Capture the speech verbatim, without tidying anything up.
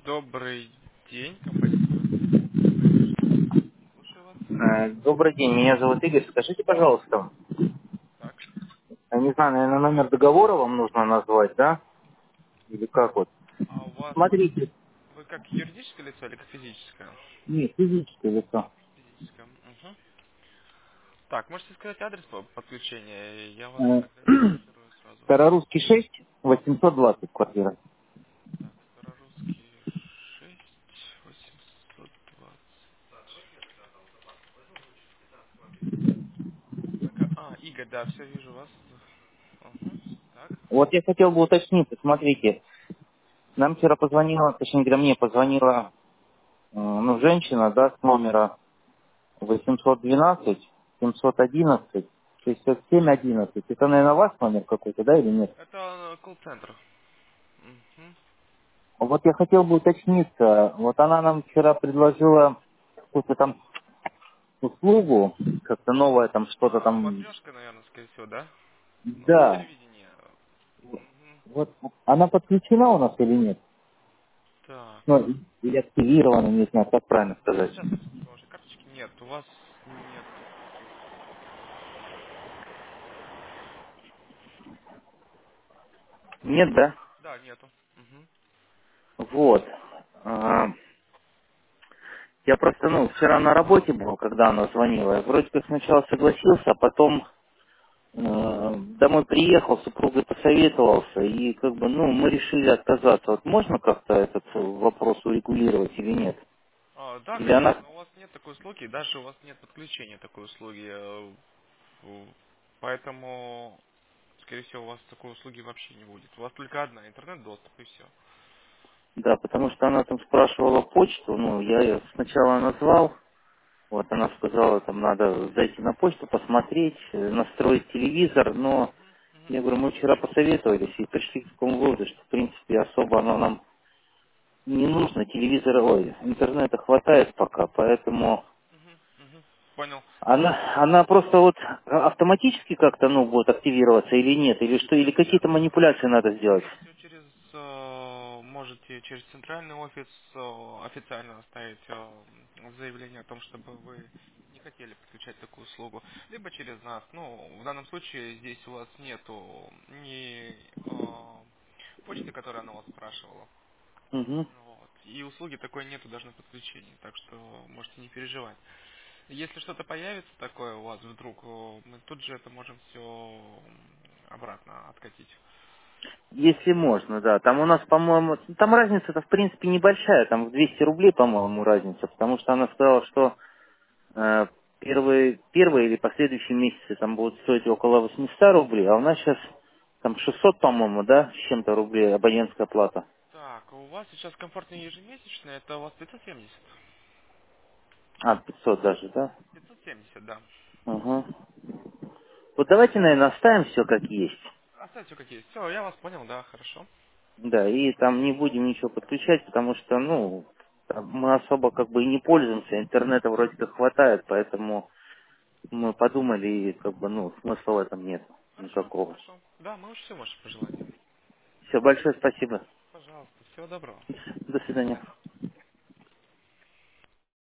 Добрый день, компания «Форекс». Слушаю вас. Э, Добрый день, меня зовут Игорь. Скажите, пожалуйста, Так. я не знаю, наверное, номер договора вам нужно назвать, да? Или как вот? А у вас, Смотрите, вы как юридическое лицо или как физическое? нет, физическое лицо. Физическое. Угу. Так, можете сказать адрес по- подключения, и я вас Э, тогда идентифицирую сразу. Старорусский шесть, восемьсот двадцать квартира. Так, Старорусский шесть восемьсот двадцать. Так, а, а, Игорь, да, все вижу вас. Угу. Так. Вот я хотел бы уточнить, смотрите, нам вчера позвонила, точнее говоря, мне позвонила э, ну, женщина, да, с номера восемьсот двенадцать, семьсот одиннадцать, шестьдесят семь одиннадцать. Это, наверное, ваш номер какой-то, да, или нет? Это э, колл-центр. Угу. Вот я хотел бы уточниться. Вот она нам вчера предложила какую-то там услугу, как-то новое там что-то А, там. матрешка, наверное, скорее всего, да? Ну, Да. телевидение. Мгм. Вот она подключена у нас или нет? Так. Ну, или активирована, не знаю, как правильно сказать. Сейчас я посмотрю ваши карточки. Нет, у вас нету такой услуги. Нет, да? Да, нету. Мгм. Вот. А, Я просто, ну, вчера на работе был, когда она звонила. Я вроде как сначала согласился, а потом э, домой приехал, с супругой посоветовался, и как бы, ну, мы решили отказаться. Вот можно как-то этот вопрос урегулировать или нет? А, да, Или она... конечно, у вас нет такой услуги, даже у вас нет подключения такой услуги. э, в- Поэтому, скорее всего, у вас такой услуги вообще не будет. У вас только одна интернет-доступ и все. Да, потому что она там спрашивала почту, ну, я ее сначала назвал, вот она сказала, там надо зайти на почту, посмотреть, э, настроить телевизор, но я говорю, мы вчера посоветовались и пришли к такому выводу, что в принципе особо оно нам не нужно, телевизора, ой, интернета хватает пока, поэтому Мгм, мгм. Понял. Ну, она, она просто вот автоматически как-то, ну, будет активироваться или нет, или что, или нет, какие-то манипуляции надо сделать. скорее всего, через э, можете через центральный офис э, официально оставить э, заявление о том, чтобы вы не хотели подключать такую услугу, либо через нас. Ну, в данном случае здесь у вас нету ни э, почты, которая она вас спрашивала. Угу. Вот. И услуги такой нету даже на подключении, так что можете не переживать. Если что-то появится такое у вас вдруг, э, мы тут же это можем все обратно откатить. Если можно, да. Там у нас, по-моему, там разница-то в принципе небольшая, там в двести рублей, по-моему, разница, потому что она сказала, что э, первые, первые или последующие месяцы там будут стоить около восемьсот рублей, а у нас сейчас там шестьсот, по-моему, да, с чем-то рублей абонентская плата. Так, а у вас сейчас комфортные ежемесячные, это у вас пятьсот семьдесят? А, пятьсот даже, да? пятьсот семьдесят, да. Угу. Вот давайте, наверное, оставим все как есть. Оставьте как есть. Все, я вас понял, да, хорошо. Да, и там не будем ничего подключать, потому что, ну, там мы особо как бы и не пользуемся, интернета вроде как хватает, поэтому мы подумали, и как бы, ну, смысла в этом нет Хорошо, никакого. хорошо. Да, мы уж все можем пожелать. Все, большое спасибо. Пожалуйста, всего доброго. До свидания.